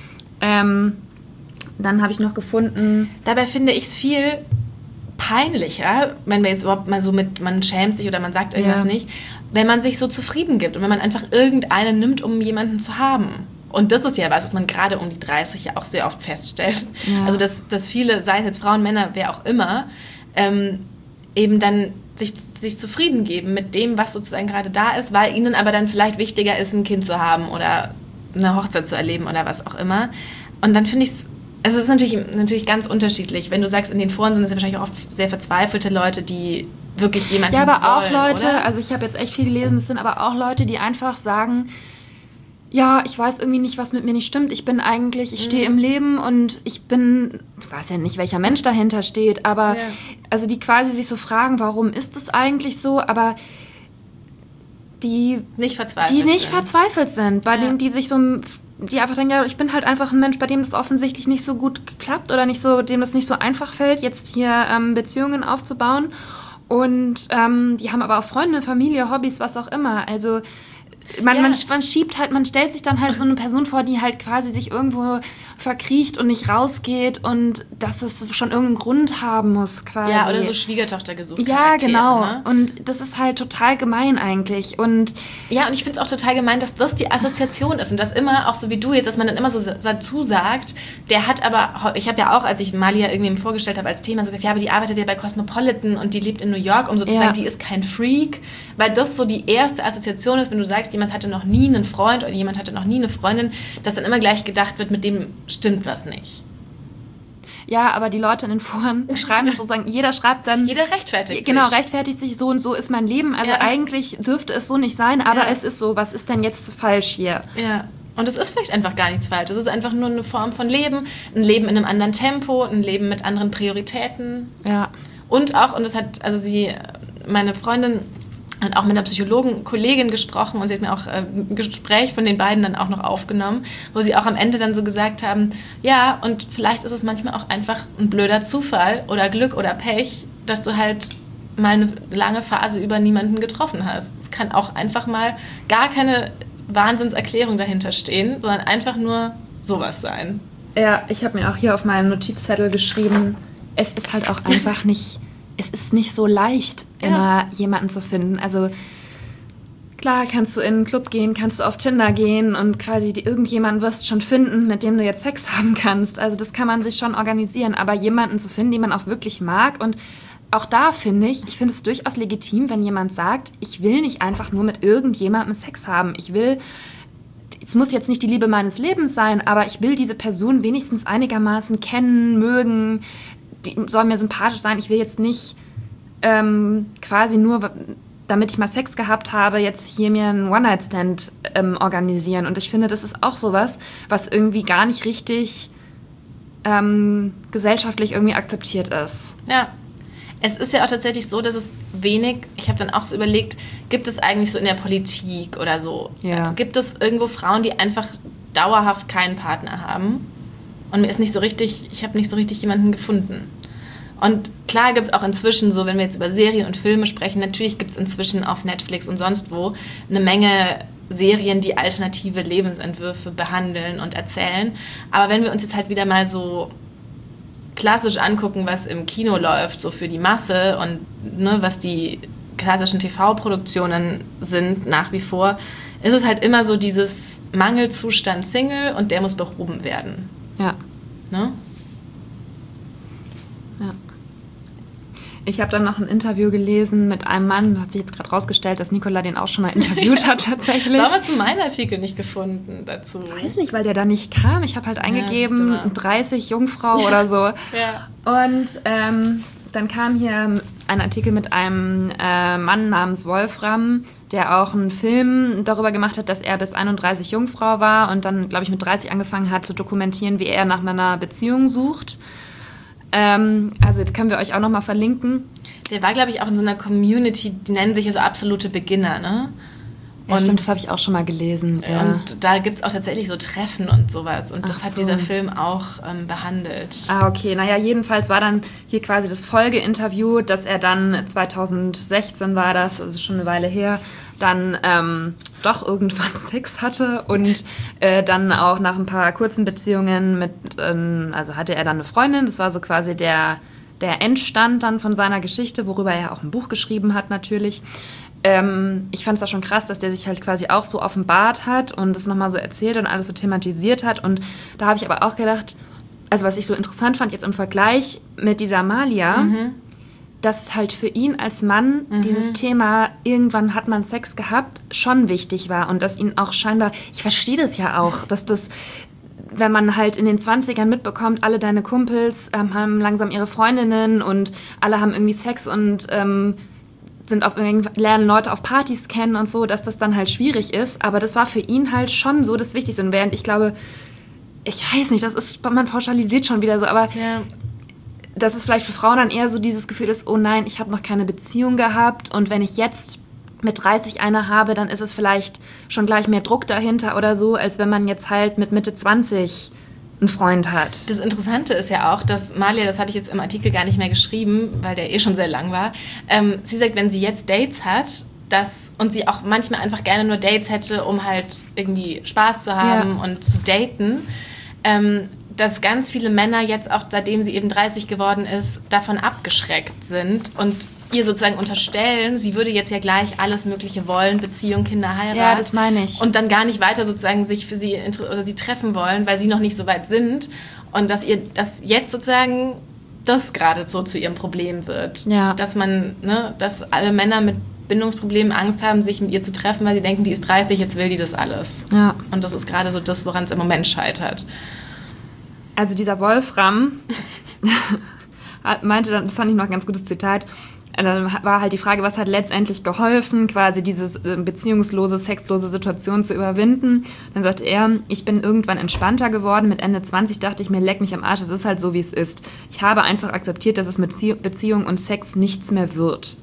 Speaker 1: Ähm, dann habe ich noch gefunden...
Speaker 2: Dabei finde ich es viel peinlicher, wenn wir jetzt überhaupt mal so mit, man schämt sich oder man sagt irgendwas ja. nicht, wenn man sich so zufrieden gibt und wenn man einfach irgendeinen nimmt, um jemanden zu haben. Und das ist ja was, was man gerade um die dreißig ja auch sehr oft feststellt. Ja. Also dass, dass viele, sei es jetzt Frauen, Männer, wer auch immer, ähm, eben dann sich, sich zufrieden geben mit dem, was sozusagen gerade da ist, weil ihnen aber dann vielleicht wichtiger ist, ein Kind zu haben oder eine Hochzeit zu erleben oder was auch immer. Und dann finde ich es, also es ist natürlich, natürlich ganz unterschiedlich. Wenn du sagst, in den Foren sind es ja wahrscheinlich auch oft sehr verzweifelte Leute, die wirklich jemanden
Speaker 1: wollen. Ja, aber
Speaker 2: wollen,
Speaker 1: auch Leute,
Speaker 2: oder?
Speaker 1: Also ich habe jetzt echt viel gelesen, es sind aber auch Leute, die einfach sagen, ja, ich weiß irgendwie nicht, was mit mir nicht stimmt. Ich bin eigentlich, ich stehe im Leben und ich bin, du weißt ja nicht, welcher Mensch dahinter steht, aber
Speaker 2: Ja.
Speaker 1: also die quasi sich so fragen, warum ist es eigentlich so, aber die,
Speaker 2: Nicht verzweifelt
Speaker 1: die nicht
Speaker 2: sind.
Speaker 1: verzweifelt sind, bei
Speaker 2: Ja.
Speaker 1: denen, die sich so, die einfach denken, ja, ich bin halt einfach ein Mensch, bei dem das offensichtlich nicht so gut klappt oder nicht so, dem das nicht so einfach fällt, jetzt hier ähm, Beziehungen aufzubauen. Und ähm, die haben aber auch Freunde, Familie, Hobbys, was auch immer. Also man,
Speaker 2: Ja.
Speaker 1: man, man schiebt halt, man stellt sich dann halt so eine Person vor, die halt quasi sich irgendwo verkriecht und nicht rausgeht und dass es schon irgendeinen Grund haben muss quasi.
Speaker 2: Ja, oder so Schwiegertochter gesucht.
Speaker 1: Ja,
Speaker 2: Charaktere,
Speaker 1: genau.
Speaker 2: Ne?
Speaker 1: Und das ist halt total gemein eigentlich. Und
Speaker 2: Ja, und ich finde es auch total gemein, dass das die Assoziation ist und das immer, auch so wie du jetzt, dass man dann immer so dazu sagt, der hat aber, ich habe ja auch, als ich Malia irgendwie vorgestellt habe als Thema, so gesagt, ja, aber die arbeitet ja bei Cosmopolitan und die lebt in New York, um sozusagen,
Speaker 1: Ja.
Speaker 2: die ist kein Freak, weil das so die erste Assoziation ist, wenn du sagst, jemand hatte noch nie einen Freund oder jemand hatte noch nie eine Freundin, dass dann immer gleich gedacht wird, mit dem stimmt was nicht.
Speaker 1: ja, aber die Leute in den Foren schreiben das sozusagen, jeder schreibt dann...
Speaker 2: Jeder rechtfertigt
Speaker 1: Genau,
Speaker 2: sich.
Speaker 1: rechtfertigt sich, so und so ist mein Leben. Also
Speaker 2: Ja.
Speaker 1: eigentlich dürfte es so nicht sein, aber
Speaker 2: Ja.
Speaker 1: es ist so. Was ist denn jetzt falsch hier?
Speaker 2: Ja, und es ist vielleicht einfach gar nichts falsch. Es ist einfach nur eine Form von Leben, ein Leben in einem anderen Tempo, ein Leben mit anderen Prioritäten.
Speaker 1: Ja.
Speaker 2: Und auch, und das hat, also sie, meine Freundin hat auch mit einer Psychologen-Kollegin gesprochen und sie hat mir auch äh, ein Gespräch von den beiden dann auch noch aufgenommen, wo sie auch am Ende dann so gesagt haben, ja, und vielleicht ist es manchmal auch einfach ein blöder Zufall oder Glück oder Pech, dass du halt mal eine lange Phase über niemanden getroffen hast. Es kann auch einfach mal gar keine Wahnsinnserklärung dahinter stehen, sondern einfach nur sowas sein.
Speaker 1: Ja, ich habe mir auch hier auf meinen Notizzettel geschrieben, es ist halt auch einfach nicht, es ist nicht so leicht,
Speaker 2: Ja.
Speaker 1: immer jemanden zu finden. Also klar kannst du in einen Club gehen, kannst du auf Tinder gehen und quasi die, irgendjemanden wirst schon finden, mit dem du jetzt Sex haben kannst. Also das kann man sich schon organisieren, aber jemanden zu finden, den man auch wirklich mag und auch da finde ich, ich finde es durchaus legitim, wenn jemand sagt, ich will nicht einfach nur mit irgendjemandem Sex haben. Ich will, es muss jetzt nicht die Liebe meines Lebens sein, aber ich will diese Person wenigstens einigermaßen kennen, mögen, die soll mir sympathisch sein. Ich will jetzt nicht ähm, quasi nur, damit ich mal Sex gehabt habe, jetzt hier mir einen One-Night-Stand ähm, organisieren. Und ich finde, das ist auch sowas, was irgendwie gar nicht richtig ähm, gesellschaftlich irgendwie akzeptiert ist.
Speaker 2: Ja. Es ist ja auch tatsächlich so, dass es wenig, ich habe dann auch so überlegt, gibt es eigentlich so in der Politik oder so,
Speaker 1: Ja.
Speaker 2: gibt es irgendwo Frauen, die einfach dauerhaft keinen Partner haben? Und mir ist nicht so richtig, ich habe nicht so richtig jemanden gefunden. Und klar gibt es auch inzwischen so, wenn wir jetzt über Serien und Filme sprechen, natürlich gibt es inzwischen auf Netflix und sonst wo eine Menge Serien, die alternative Lebensentwürfe behandeln und erzählen. Aber wenn wir uns jetzt halt wieder mal so klassisch angucken, was im Kino läuft, so für die Masse und ne, was die klassischen T V-Produktionen sind nach wie vor, ist es halt immer so dieses Mangelzustand Single und der muss behoben werden.
Speaker 1: Ja.
Speaker 2: Ne?
Speaker 1: Ja. Ich habe dann noch ein Interview gelesen mit einem Mann, da hat sich jetzt gerade rausgestellt, dass Nicola den auch schon mal interviewt hat tatsächlich.
Speaker 2: Warum hast du meinen Artikel nicht gefunden dazu?
Speaker 1: Ich weiß nicht, weil der da nicht kam. Ich habe halt eingegeben,
Speaker 2: siehst du mal.
Speaker 1: dreißig Jungfrau oder so.
Speaker 2: Ja.
Speaker 1: Und ähm, dann kam hier ein Artikel mit einem äh, Mann namens Wolfram, der auch einen Film darüber gemacht hat, dass er bis einunddreißig Jungfrau war und dann, glaube ich, mit dreißig angefangen hat zu dokumentieren, wie er nach einer Beziehung sucht. Ähm, also das können wir euch auch nochmal verlinken.
Speaker 2: Der war, glaube ich, auch in so einer Community, die nennen sich ja so absolute Beginner, ne?
Speaker 1: Ja,
Speaker 2: Und-
Speaker 1: stimmt, das habe ich auch schon mal gelesen. Ja.
Speaker 2: Und da gibt es auch tatsächlich so Treffen und sowas. Und das
Speaker 1: Ach
Speaker 2: hat
Speaker 1: so.
Speaker 2: dieser Film auch ähm, behandelt.
Speaker 1: Ah, okay. Naja, jedenfalls war dann hier quasi das Folgeinterview, dass er dann zweitausendsechzehn war das, also schon eine Weile her, dann ähm, doch irgendwann Sex hatte und äh, dann auch nach ein paar kurzen Beziehungen mit, ähm, also hatte er dann eine Freundin, das war so quasi der, der Endstand dann von seiner Geschichte, worüber er auch ein Buch geschrieben hat natürlich. Ähm, ich fand es auch schon krass, dass der sich halt quasi auch so offenbart hat und das nochmal so erzählt und alles so thematisiert hat. Und da habe ich aber auch gedacht, also was ich so interessant fand jetzt im Vergleich mit dieser Malia, dass halt für ihn als Mann dieses Thema, irgendwann hat man Sex gehabt, schon wichtig war und dass ihn auch scheinbar, ich verstehe das ja auch, dass das, wenn man halt in den zwanzigern mitbekommt, alle deine Kumpels ähm, haben langsam ihre Freundinnen und alle haben irgendwie Sex und ähm, sind auf lernen Leute auf Partys kennen und so, dass das dann halt schwierig ist. Aber das war für ihn halt schon so das Wichtigste. Und während ich glaube, ich weiß nicht, das ist, man pauschalisiert schon wieder so, aber ja. dass es vielleicht für Frauen dann eher so dieses Gefühl ist, oh nein, ich habe noch keine Beziehung gehabt und wenn ich jetzt mit dreißig eine habe, dann ist es vielleicht schon gleich mehr Druck dahinter oder so, als wenn man jetzt halt mit Mitte zwanzig einen Freund hat.
Speaker 2: Das Interessante ist ja auch, dass Malia, das habe ich jetzt im Artikel gar nicht mehr geschrieben, weil der eh schon sehr lang war, ähm, sie sagt, wenn sie jetzt Dates hat, dass, und sie auch manchmal einfach gerne nur Dates hätte, um halt irgendwie Spaß zu haben ja. und zu daten, ähm, dass ganz viele Männer jetzt auch, seitdem sie eben dreißig geworden ist, davon abgeschreckt sind und ihr sozusagen unterstellen, sie würde jetzt ja gleich alles Mögliche wollen, Beziehung, Kinder, Heirat.
Speaker 1: Ja, das meine ich.
Speaker 2: Und dann gar nicht weiter sozusagen sich für sie oder sie treffen wollen, weil sie noch nicht so weit sind. Und dass ihr, dass jetzt sozusagen das gerade so zu ihrem Problem wird.
Speaker 1: Ja.
Speaker 2: Dass man, ne, dass alle Männer mit Bindungsproblemen Angst haben, sich mit ihr zu treffen, weil sie denken, die ist dreißig, jetzt will die das alles.
Speaker 1: Ja.
Speaker 2: Und das ist gerade so das, woran es im Moment scheitert.
Speaker 1: Also dieser Wolfram meinte dann, das fand ich noch ein ganz gutes Zitat, dann war halt die Frage, was hat letztendlich geholfen, quasi diese beziehungslose, sexlose Situation zu überwinden. Dann sagte er, ich bin irgendwann entspannter geworden. Mit Ende zwanzig dachte ich mir, leck mich am Arsch, es ist halt so, wie es ist. Ich habe einfach akzeptiert, dass es mit Beziehung und Sex nichts mehr wird.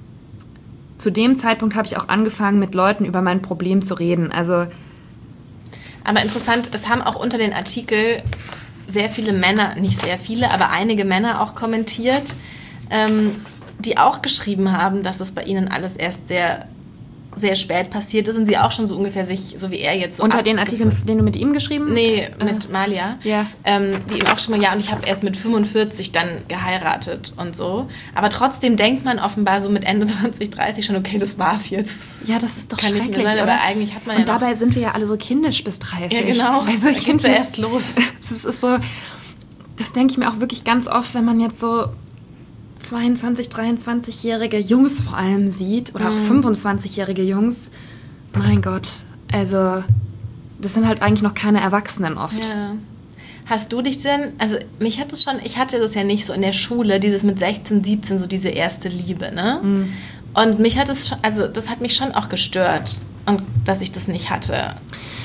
Speaker 1: Zu dem Zeitpunkt habe ich auch angefangen, mit Leuten über mein Problem zu reden. Also,
Speaker 2: aber interessant, es haben auch unter den Artikel sehr viele Männer, nicht sehr viele, aber einige Männer auch kommentiert, ähm, die auch geschrieben haben, dass das bei ihnen alles erst sehr, sehr spät passiert ist und sie auch schon so ungefähr sich, so wie er jetzt so
Speaker 1: unter den Artikeln, den du mit ihm geschrieben hast?
Speaker 2: Nee, mit äh. Malia.
Speaker 1: Ja.
Speaker 2: Ähm, die ihm auch schon mal, ja, und ich habe erst mit fünfundvierzig dann geheiratet und so. Aber trotzdem denkt man offenbar so mit Ende zwanzig, dreißig schon, okay, das war's jetzt.
Speaker 1: Ja, das ist doch
Speaker 2: Kann
Speaker 1: schrecklich,
Speaker 2: nicht mehr sein, aber eigentlich hat man
Speaker 1: und
Speaker 2: ja
Speaker 1: dabei
Speaker 2: noch,
Speaker 1: sind wir ja alle so kindisch bis dreißig.
Speaker 2: Ja, genau.
Speaker 1: Also ich
Speaker 2: finde erst los.
Speaker 1: Das ist so, das denke ich mir auch wirklich ganz oft, wenn man jetzt so zweiundzwanzig-, dreiundzwanzigjährige Jungs vor allem sieht oder auch
Speaker 2: Mhm.
Speaker 1: fünfundzwanzigjährige Jungs. Mein Gott, also das sind halt eigentlich noch keine Erwachsenen oft.
Speaker 2: Ja. Hast du dich denn, also mich hat es schon, ich hatte das ja nicht so in der Schule, dieses mit sechzehn, siebzehn, so diese erste Liebe, ne?
Speaker 1: Mhm.
Speaker 2: Und mich hat es schon, also das hat mich schon auch gestört, und dass ich das nicht hatte.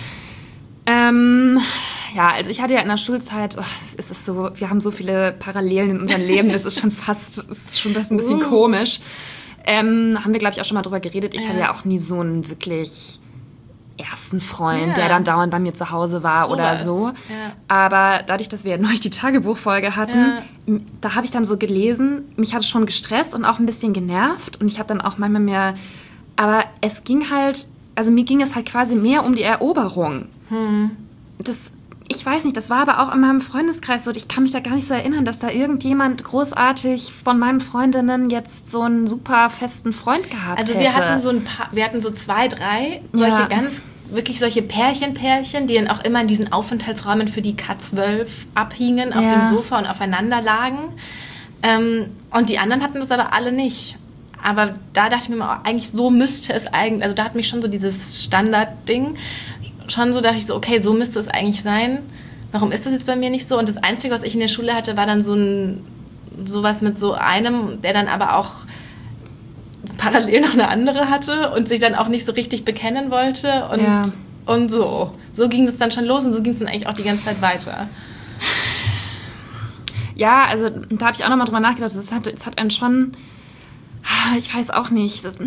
Speaker 1: Ähm, ja, also ich hatte ja in der Schulzeit, oh, es ist so, wir haben so viele Parallelen in unserem Leben, das ist schon fast, es ist schon fast ein bisschen
Speaker 2: uh.
Speaker 1: komisch. Ähm, haben wir, glaube ich, auch schon mal drüber geredet. Ich
Speaker 2: ja.
Speaker 1: hatte ja auch nie so einen wirklich ersten Freund,
Speaker 2: ja.
Speaker 1: der dann dauernd bei mir zu Hause war
Speaker 2: so
Speaker 1: oder
Speaker 2: was.
Speaker 1: so.
Speaker 2: Ja.
Speaker 1: Aber dadurch, dass wir neulich die Tagebuchfolge hatten, ja. da habe ich dann so gelesen, mich hat es schon gestresst und auch ein bisschen genervt. Und ich habe dann auch manchmal mehr, aber es ging halt, also mir ging es halt quasi mehr um die Eroberung.
Speaker 2: Hm.
Speaker 1: Das, ich weiß nicht, das war aber auch in meinem Freundeskreis so. Ich kann mich da gar nicht so erinnern, dass da irgendjemand großartig von meinen Freundinnen jetzt so einen super festen Freund gehabt
Speaker 2: also
Speaker 1: hätte.
Speaker 2: Also wir hatten so ein paar, wir hatten so zwei, drei solche
Speaker 1: Ja.
Speaker 2: ganz, wirklich solche Pärchen-Pärchen, die dann auch immer in diesen Aufenthaltsräumen für die K zwölf abhingen, auf
Speaker 1: Ja.
Speaker 2: dem Sofa und aufeinander lagen. Ähm, und die anderen hatten das aber alle nicht. Aber da dachte ich mir mal, eigentlich so müsste es eigentlich, also da hat mich schon so dieses Standardding schon so, dachte ich so, okay, so müsste es eigentlich sein. Warum ist das jetzt bei mir nicht so? Und das Einzige, was ich in der Schule hatte, war dann so ein, sowas mit so einem, der dann aber auch parallel noch eine andere hatte und sich dann auch nicht so richtig bekennen wollte und,
Speaker 1: Ja.
Speaker 2: und so. So ging das dann schon los und so ging es dann eigentlich auch die ganze Zeit weiter.
Speaker 1: Ja, also da habe ich auch nochmal drüber nachgedacht. Es hat, es hat einen schon, ich weiß auch nicht. Das,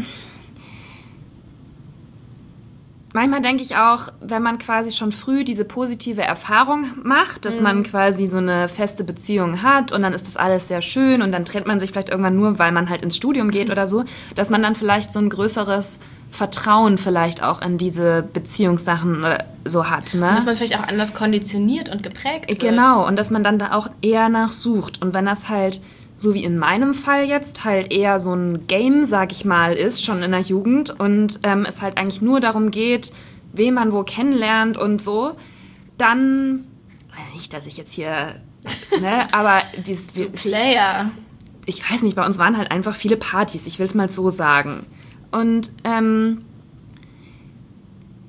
Speaker 1: manchmal denke ich auch, wenn man quasi schon früh diese positive Erfahrung macht, dass mhm. man quasi so eine feste Beziehung hat und dann ist das alles sehr schön und dann trennt man sich vielleicht irgendwann nur, weil man halt ins Studium geht oder so, dass man dann vielleicht so ein größeres Vertrauen vielleicht auch in diese Beziehungssachen so hat. Ne?
Speaker 2: Und dass man vielleicht auch anders konditioniert und geprägt wird.
Speaker 1: Genau, und dass man dann da auch eher nachsucht. Und wenn das halt, so wie in meinem Fall jetzt, halt eher so ein Game, sag ich mal, ist, schon in der Jugend und ähm, es halt eigentlich nur darum geht, wen man wo kennenlernt und so, dann, nicht, dass ich jetzt hier, ne, aber wir, wir,
Speaker 2: Player.
Speaker 1: Ich weiß nicht, bei uns waren halt einfach viele Partys, ich will es mal so sagen. Und ähm,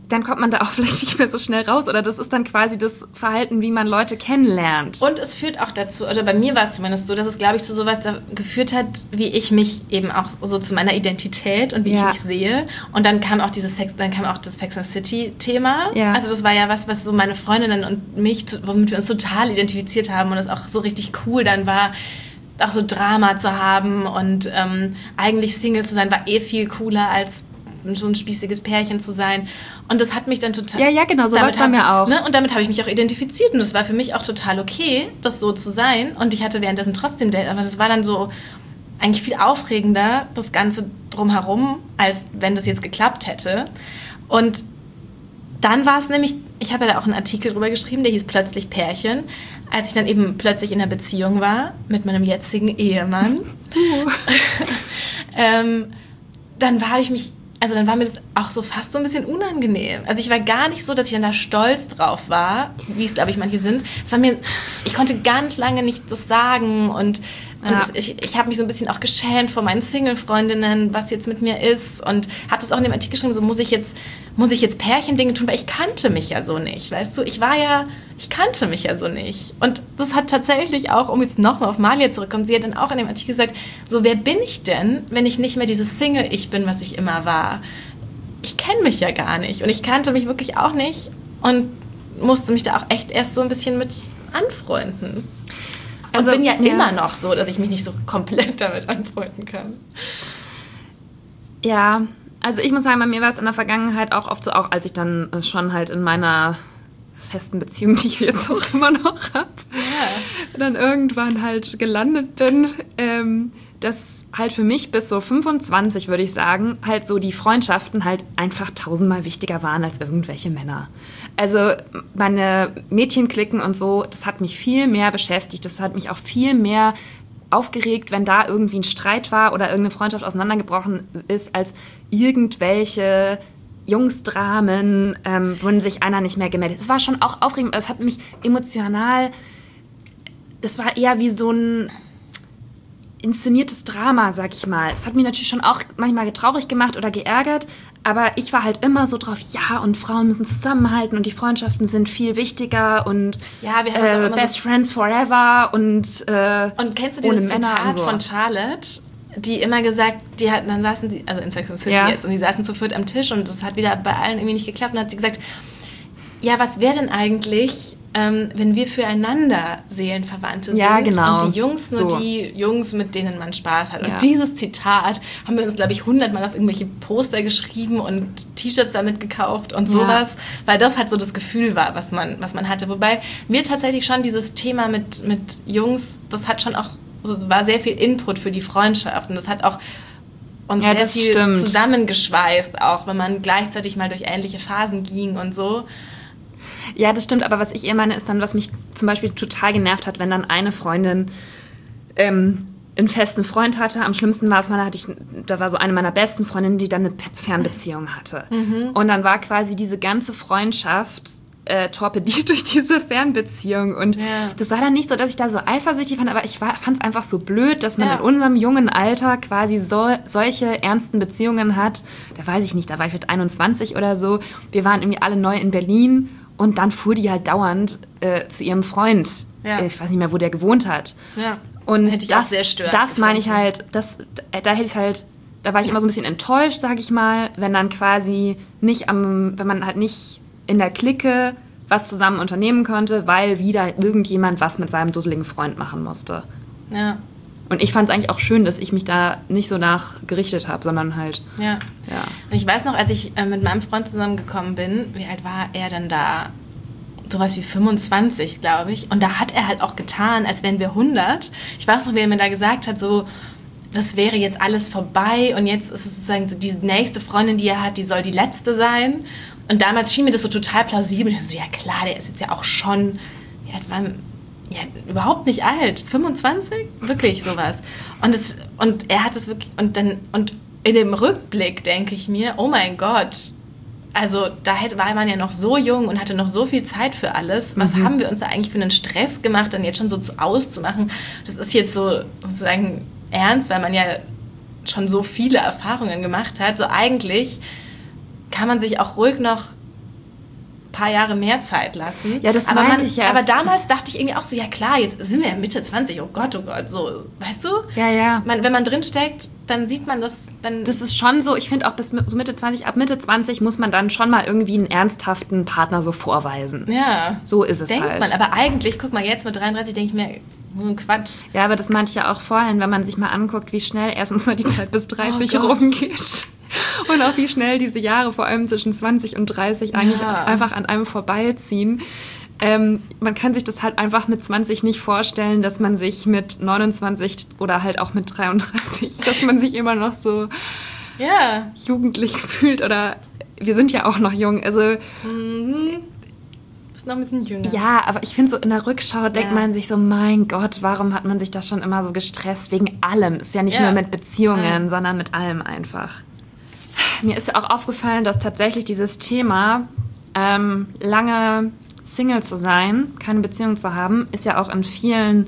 Speaker 1: dann kommt man da auch vielleicht nicht mehr so schnell raus. Oder das ist dann quasi das Verhalten, wie man Leute kennenlernt.
Speaker 2: Und es führt auch dazu, oder bei mir war es zumindest so, dass es, glaube ich, zu sowas da geführt hat, wie ich mich eben auch so zu meiner Identität und wie ja. ich mich sehe. Und dann kam auch dieses Sex, dann kam auch das Sex and City-Thema. Ja. Also das war ja was, was so meine Freundinnen und mich, womit wir uns total identifiziert haben und es auch so richtig cool dann war, auch so Drama zu haben und ähm, eigentlich Single zu sein, war eh viel cooler als so ein spießiges Pärchen zu sein. Und das hat mich dann total...
Speaker 1: Ja, ja, genau, so war es bei mir auch.
Speaker 2: Ne, und damit habe ich mich auch identifiziert. Und das war für mich auch total okay, das so zu sein. Und ich hatte währenddessen trotzdem Date. Aber das war dann so eigentlich viel aufregender, das Ganze drumherum, als wenn das jetzt geklappt hätte. Und dann war es nämlich... Ich habe ja da auch einen Artikel drüber geschrieben, der hieß Plötzlich Pärchen. Als ich dann eben plötzlich in einer Beziehung war mit meinem jetzigen Ehemann, uh. ähm, dann war ich mich... Also dann war mir das auch so fast so ein bisschen unangenehm. Also ich war gar nicht so, dass ich dann da stolz drauf war, wie es, glaube ich, manche sind. Es war mir, ich konnte ganz lange nicht das sagen und, und ja. das, ich, ich habe mich so ein bisschen auch geschämt vor meinen Single-Freundinnen, was jetzt mit mir ist und habe das auch in dem Artikel geschrieben, so muss ich jetzt, muss ich jetzt Pärchendinge tun, weil ich kannte mich ja so nicht, weißt du? Ich war ja, ich kannte mich ja so nicht. Und das hat tatsächlich auch, um jetzt nochmal auf Malia zurückzukommen, sie hat dann auch in dem Artikel gesagt, so wer bin ich denn, wenn ich nicht mehr dieses Single-Ich bin, was ich immer war? Ich kenne mich ja gar nicht und ich kannte mich wirklich auch nicht und musste mich da auch echt erst so ein bisschen mit anfreunden. Und also, bin ja, ja immer noch so, dass ich mich nicht so komplett damit anfreunden kann.
Speaker 1: Ja, also ich muss sagen, bei mir war es in der Vergangenheit auch oft so, auch als ich dann schon halt in meiner festen Beziehung, die ich jetzt auch immer noch habe, ja. dann irgendwann halt gelandet bin, ähm, dass halt für mich bis so fünfundzwanzig, würde ich sagen, halt so die Freundschaften halt einfach tausendmal wichtiger waren als irgendwelche Männer. Also meine Mädchenklicken und so, das hat mich viel mehr beschäftigt, das hat mich auch viel mehr aufgeregt, wenn da irgendwie ein Streit war oder irgendeine Freundschaft auseinandergebrochen ist, als irgendwelche Jungsdramen, ähm, wo sich einer nicht mehr gemeldet hat. Es war schon auch aufregend, aber es hat mich emotional, das war eher wie so ein inszeniertes Drama, sag ich mal. Das hat mich natürlich schon auch manchmal traurig gemacht oder geärgert, aber ich war halt immer so drauf, ja, und Frauen müssen zusammenhalten und die Freundschaften sind viel wichtiger und
Speaker 2: ja, wir haben uns auch
Speaker 1: äh,
Speaker 2: immer
Speaker 1: Best
Speaker 2: so
Speaker 1: Friends Forever und äh,
Speaker 2: Und kennst du dieses Zitat so. von Charlotte, die immer gesagt, die hatten, dann saßen sie, also in Sex and the City ja. jetzt, und die saßen zu viert am Tisch und das hat wieder bei allen irgendwie nicht geklappt und dann hat sie gesagt, ja, was wäre denn eigentlich, ähm, wenn wir füreinander Seelenverwandte sind
Speaker 1: ja, genau.
Speaker 2: und die Jungs nur
Speaker 1: so.
Speaker 2: die Jungs, mit denen man Spaß hat. Und
Speaker 1: ja.
Speaker 2: dieses Zitat haben wir uns, glaube ich, hundertmal auf irgendwelche Poster geschrieben und T-Shirts damit gekauft und sowas, ja. weil das halt so das Gefühl war, was man, was man hatte. Wobei mir tatsächlich schon dieses Thema mit, mit Jungs, das hat schon auch, also war sehr viel Input für die Freundschaft und das hat auch uns
Speaker 1: ja,
Speaker 2: sehr viel
Speaker 1: stimmt.
Speaker 2: zusammengeschweißt, auch wenn man gleichzeitig mal durch ähnliche Phasen ging und so.
Speaker 1: Ja, das stimmt, aber was ich eher meine, ist dann, was mich zum Beispiel total genervt hat, wenn dann eine Freundin ähm, einen festen Freund hatte. Am schlimmsten war es mal, da, hatte ich, da war so eine meiner besten Freundinnen, die dann eine Fernbeziehung hatte. Mhm. Und dann war quasi diese ganze Freundschaft äh, torpediert durch diese Fernbeziehung. Und ja. das war dann nicht so, dass ich da so eifersüchtig fand, aber ich fand es einfach so blöd, dass man ja. in unserem jungen Alter quasi so, solche ernsten Beziehungen hat. Da weiß ich nicht, da war ich vielleicht einundzwanzig oder so. Wir waren irgendwie alle neu in Berlin. Und dann fuhr die halt dauernd äh, zu ihrem Freund. Ja. Ich weiß nicht mehr, wo der gewohnt hat.
Speaker 2: Ja.
Speaker 1: Und
Speaker 2: hätte ich
Speaker 1: das,
Speaker 2: auch sehr störend
Speaker 1: das meine ich halt, das, da hätte ich halt, da war ich immer so ein bisschen enttäuscht, sag ich mal, wenn dann quasi nicht am, wenn man halt nicht in der Clique was zusammen unternehmen konnte, weil wieder irgendjemand was mit seinem dusseligen Freund machen musste.
Speaker 2: Ja.
Speaker 1: Und ich fand es eigentlich auch schön, dass ich mich da nicht so nach gerichtet habe, sondern halt...
Speaker 2: Ja.
Speaker 1: ja.
Speaker 2: Und ich weiß noch, als ich äh, mit meinem Freund zusammengekommen bin, wie alt war er denn da? Sowas wie fünfundzwanzig, glaube ich. Und da hat er halt auch getan, als wären wir hundert. Ich weiß noch, wie er mir da gesagt hat, so, das wäre jetzt alles vorbei und jetzt ist es sozusagen so, die nächste Freundin, die er hat, die soll die letzte sein. Und damals schien mir das so total plausibel. Ich so, ja klar, der ist jetzt ja auch schon... Ja, war, Ja, überhaupt nicht alt. fünfundzwanzig? Wirklich sowas. Und, es, und er hat es wirklich... Und, dann, und in dem Rückblick denke ich mir, oh mein Gott, also da hätte, war man ja noch so jung und hatte noch so viel Zeit für alles. Was mhm. haben wir uns da eigentlich für einen Stress gemacht, dann jetzt schon so zu, auszumachen? Das ist jetzt so sozusagen ernst, weil man ja schon so viele Erfahrungen gemacht hat. So eigentlich kann man sich auch ruhig noch paar Jahre mehr Zeit lassen.
Speaker 1: Ja, das
Speaker 2: aber
Speaker 1: meinte
Speaker 2: man,
Speaker 1: ich ja.
Speaker 2: Aber damals dachte ich irgendwie auch so, ja klar, jetzt sind wir ja Mitte zwanzig, oh Gott, oh Gott, so, weißt du?
Speaker 1: Ja, ja.
Speaker 2: Man, wenn man drinsteckt, dann sieht man das, dann...
Speaker 1: Das ist schon so, ich finde auch bis so Mitte zwanzig, ab Mitte zwanzig muss man dann schon mal irgendwie einen ernsthaften Partner so vorweisen.
Speaker 2: Ja.
Speaker 1: So ist es
Speaker 2: denkt
Speaker 1: halt.
Speaker 2: man, aber eigentlich, guck mal, jetzt mit dreiunddreißig denke ich mir, so ein Quatsch.
Speaker 1: Ja, aber das meinte ich ja auch vorhin, wenn man sich mal anguckt, wie schnell erstens mal die Zeit bis dreißig
Speaker 2: Oh Gott.
Speaker 1: rumgeht. Und auch wie schnell diese Jahre, vor allem zwischen zwanzig und dreißig, eigentlich
Speaker 2: Ja.
Speaker 1: einfach an einem vorbeiziehen. Ähm, man kann sich das halt einfach mit zwanzig nicht vorstellen, dass man sich mit neunundzwanzig oder halt auch mit dreiunddreißig, dass man sich immer noch so
Speaker 2: Ja.
Speaker 1: jugendlich fühlt. Oder wir sind ja auch noch jung. Also
Speaker 2: Mhm. Bist noch ein bisschen jünger.
Speaker 1: ja, aber ich finde so in der Rückschau denkt
Speaker 2: Ja.
Speaker 1: man sich so, mein Gott, warum hat man sich da schon immer so gestresst? Wegen allem. Ist ja nicht
Speaker 2: Ja.
Speaker 1: nur mit Beziehungen,
Speaker 2: Ja.
Speaker 1: sondern mit allem einfach. Mir ist ja auch aufgefallen, dass tatsächlich dieses Thema, ähm, lange Single zu sein, keine Beziehung zu haben, ist ja auch in vielen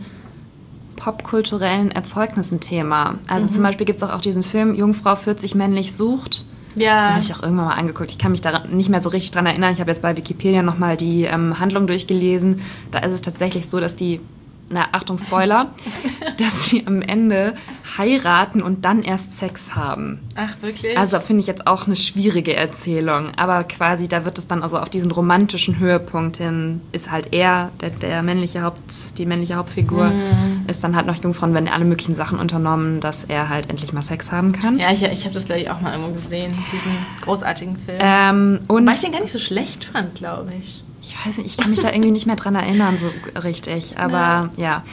Speaker 1: popkulturellen Erzeugnissen Thema. Also
Speaker 2: Mhm.
Speaker 1: zum Beispiel gibt es auch, auch diesen Film Jungfrau vierzig männlich sucht. Den
Speaker 2: Ja.
Speaker 1: habe ich auch irgendwann mal angeguckt. Ich kann mich da nicht mehr so richtig dran erinnern. Ich habe jetzt bei Wikipedia nochmal die ähm, Handlung durchgelesen. Da ist es tatsächlich so, dass die, na Achtung Spoiler, dass sie am Ende heiraten und dann erst Sex haben.
Speaker 2: Ach, wirklich?
Speaker 1: Also finde ich jetzt auch eine schwierige Erzählung. Aber quasi, da wird es dann also auf diesen romantischen Höhepunkt hin, ist halt er, der, der männliche Haupt, die männliche Hauptfigur,
Speaker 2: Mhm.
Speaker 1: ist dann halt noch Jungfrauen, werden alle möglichen Sachen unternommen, dass er halt endlich mal Sex haben kann.
Speaker 2: ja, ich, ich habe das, glaube ich, auch mal irgendwo gesehen, diesen großartigen Film.
Speaker 1: Ähm, und
Speaker 2: Weil ich den gar nicht so schlecht fand, glaube ich.
Speaker 1: ich weiß nicht, ich kann mich da irgendwie nicht mehr dran erinnern, so richtig. Aber ja.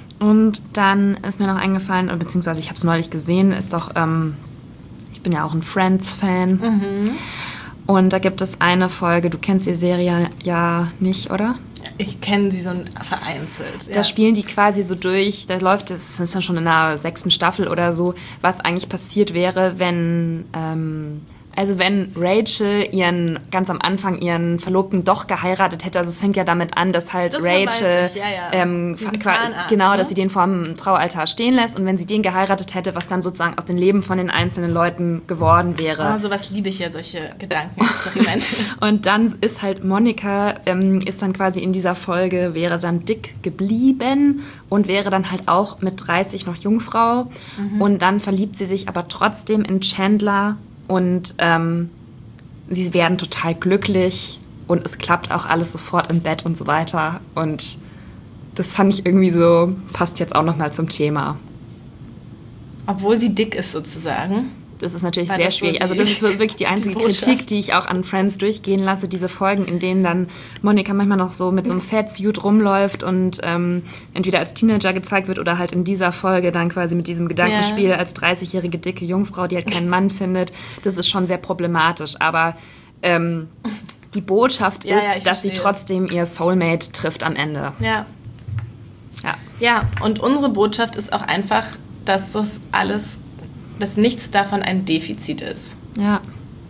Speaker 1: Und dann ist mir noch eingefallen, oder beziehungsweise ich habe es neulich gesehen, ist doch, ähm, ich bin ja auch ein Friends-Fan.
Speaker 2: Mhm.
Speaker 1: Und da gibt es eine Folge, du kennst die Serie ja nicht, oder?
Speaker 2: Ich kenne sie so vereinzelt. Ja.
Speaker 1: Da spielen die quasi so durch, da läuft es, das ist dann schon in der sechsten Staffel oder so, was eigentlich passiert wäre, wenn, ähm, also wenn Rachel ihren, ganz am Anfang ihren Verlobten doch geheiratet hätte, also es fängt ja damit an, dass halt
Speaker 2: Das
Speaker 1: Rachel,
Speaker 2: weiß ich, ja, ja.
Speaker 1: ähm,
Speaker 2: Diesen
Speaker 1: qua-
Speaker 2: Zahnarzt,
Speaker 1: genau,
Speaker 2: ne?
Speaker 1: dass sie den vorm Traualtar stehen lässt und wenn sie den geheiratet hätte, was dann sozusagen aus den Leben von den einzelnen Leuten geworden wäre.
Speaker 2: Ah, sowas liebe ich ja, solche Gedankenexperimente.
Speaker 1: Und dann ist halt Monika, ähm, ist dann quasi in dieser Folge, wäre dann dick geblieben und wäre dann halt auch mit dreißig noch Jungfrau.
Speaker 2: Mhm.
Speaker 1: Und dann verliebt sie sich aber trotzdem in Chandler und ähm, sie werden total glücklich und es klappt auch alles sofort im Bett und so weiter. Und das fand ich irgendwie so, passt jetzt auch nochmal zum Thema.
Speaker 2: Obwohl sie dick ist, sozusagen.
Speaker 1: Das ist natürlich
Speaker 2: War
Speaker 1: sehr
Speaker 2: das so
Speaker 1: schwierig.
Speaker 2: die-
Speaker 1: also das ist wirklich die einzige
Speaker 2: die Botschaft?
Speaker 1: Kritik, die ich auch an Friends durchgehen lasse. Diese Folgen, in denen dann Monika manchmal noch so mit so einem Fettsuit rumläuft und ähm, entweder als Teenager gezeigt wird oder halt in dieser Folge dann quasi mit diesem Gedankenspiel
Speaker 2: Ja.
Speaker 1: als dreißigjährige dicke Jungfrau, die halt keinen Mann findet. Das ist schon sehr problematisch. Aber ähm, die Botschaft
Speaker 2: Ja,
Speaker 1: ist,
Speaker 2: ja, ich
Speaker 1: dass sie
Speaker 2: verstehe.
Speaker 1: trotzdem ihr Soulmate trifft am Ende.
Speaker 2: Ja.
Speaker 1: Ja.
Speaker 2: Ja, und unsere Botschaft ist auch einfach, dass das alles, dass nichts davon ein Defizit ist.
Speaker 1: Ja.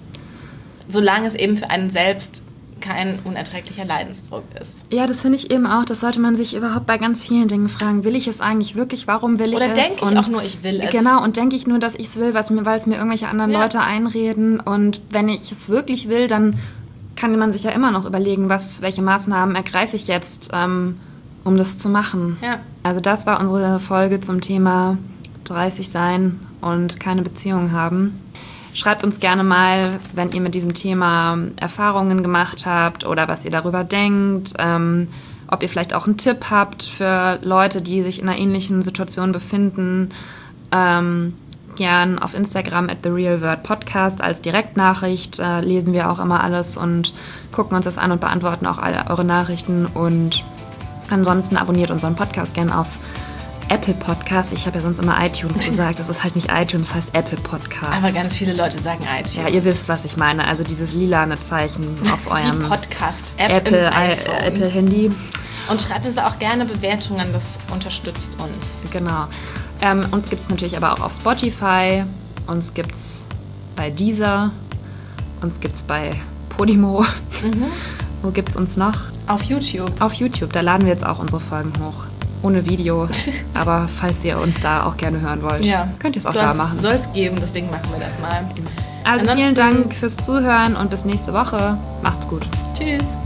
Speaker 2: Solange es eben für einen selbst kein unerträglicher Leidensdruck ist.
Speaker 1: Ja, das finde ich eben auch. Das sollte man sich überhaupt bei ganz vielen Dingen fragen. Will ich es eigentlich wirklich? Warum will ich
Speaker 2: Oder
Speaker 1: es?
Speaker 2: denke ich
Speaker 1: Und
Speaker 2: auch nur, ich will es.
Speaker 1: Genau, und denke ich nur, dass ich es will, was mir, weil es mir irgendwelche anderen
Speaker 2: Ja.
Speaker 1: Leute einreden. Und wenn ich es wirklich will, dann kann man sich ja immer noch überlegen, was, welche Maßnahmen ergreife ich jetzt, ähm, um das zu machen.
Speaker 2: Ja.
Speaker 1: Also das war unsere Folge zum Thema dreißig sein und keine Beziehung haben. Schreibt uns gerne mal, wenn ihr mit diesem Thema Erfahrungen gemacht habt oder was ihr darüber denkt, ähm, ob ihr vielleicht auch einen Tipp habt für Leute, die sich in einer ähnlichen Situation befinden. Ähm, gern auf Instagram at the real word podcast als Direktnachricht äh, lesen wir auch immer alles und gucken uns das an und beantworten auch alle eure Nachrichten. Und ansonsten abonniert unseren Podcast gern auf Apple Podcast. Ich habe ja sonst immer iTunes gesagt. Das ist halt nicht iTunes, das heißt Apple Podcast.
Speaker 2: Aber ganz viele Leute sagen iTunes.
Speaker 1: Ja, ihr wisst, was ich meine. Also dieses lilane Zeichen auf
Speaker 2: Die
Speaker 1: eurem
Speaker 2: Podcast-App
Speaker 1: Apple,
Speaker 2: im
Speaker 1: I,
Speaker 2: iPhone.
Speaker 1: Apple Handy.
Speaker 2: Und schreibt uns da auch gerne Bewertungen, das unterstützt uns.
Speaker 1: Genau. Ähm, uns gibt es natürlich aber auch auf Spotify. Uns gibt es bei Deezer. Uns gibt es bei Podimo. Wo gibt es uns noch?
Speaker 2: Auf YouTube.
Speaker 1: Auf YouTube. Da laden wir jetzt auch unsere Folgen hoch. Ohne Video. Aber falls ihr uns da auch gerne hören wollt, könnt ihr es auch da machen.
Speaker 2: Soll es geben, deswegen machen wir das mal.
Speaker 1: Also
Speaker 2: Ansonsten-
Speaker 1: vielen Dank fürs Zuhören und bis nächste Woche. Macht's gut.
Speaker 2: Tschüss.